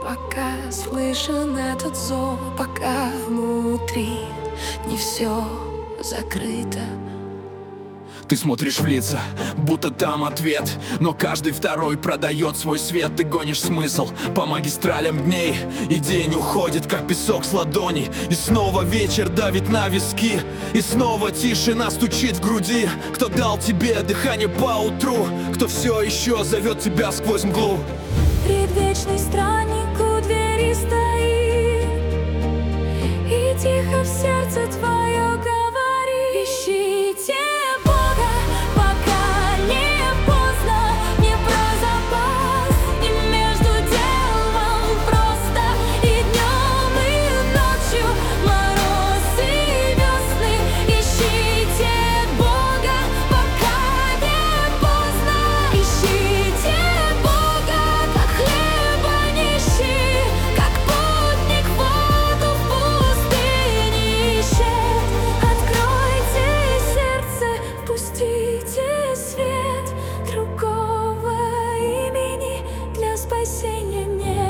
пока слышен этот зов, пока внутри не все закрыто. Ты смотришь в лица, будто там ответ, но каждый второй продает свой свет. Ты гонишь смысл по магистралям дней, и день уходит, как песок с ладоней. И снова вечер давит на виски, и снова тишина стучит в груди. Кто дал тебе дыхание поутру, кто все еще зовет тебя сквозь мглу? Предвечный странник у двери стоит, и тихо в сердце твое говорит: ищите Бога, пока не поздно, не про запас, не между делом, просто и днем, и ночью, мороз и весны. Ищите Бога, пока не поздно, ищите Бога, как хлеба нищий, как путник воду в пустыне ищет. Откройте сердце, впустите свет, другого имени для спасения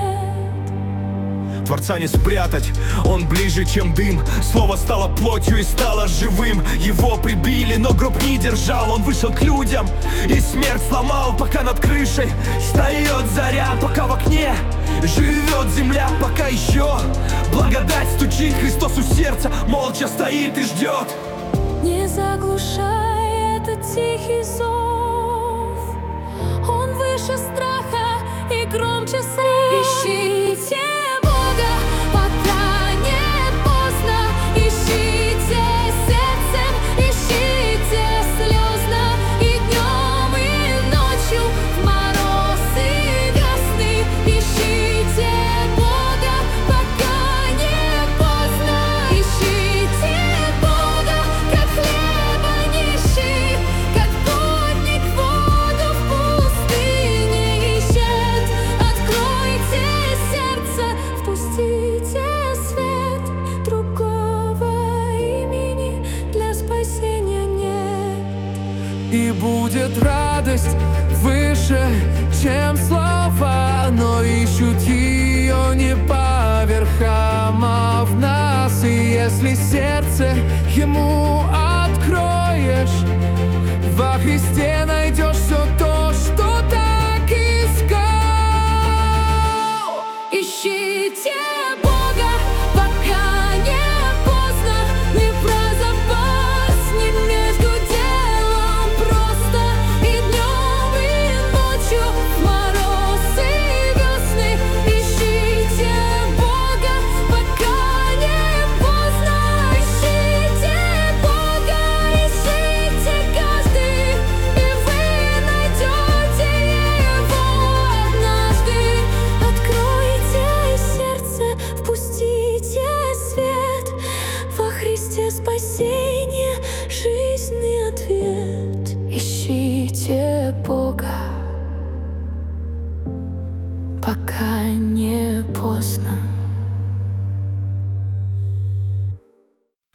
нет. Творца не спрятать, он ближе, чем дым. Слово стало плотью и стало живым. Его прибили, но гроб не держал. Он вышел к людям и смерть сломал. Пока над крышей встает заря, пока в окне живет земля, пока еще благодать стучит, Христос у сердца молча стоит и ждет. Не заглушай этот тихий зов, он выше страха и громче слез. Ищите Бога, пока не поздно, ищите сердцем, ищите слезно, и днем, и ночью, в мороз и весны. Ищите Бога, пока не поздно, ищите Бога, как хлеба нищий, как путник воду в пустыне ищет. Откройте сердце, впустите свет, другого имени для спасения нет. И будет радость выше, чем слова, но ищут ее не по верхам, а в нас. И если сердце ему откроешь, во Христе найдешь все то, что так искал. Ищите Бога,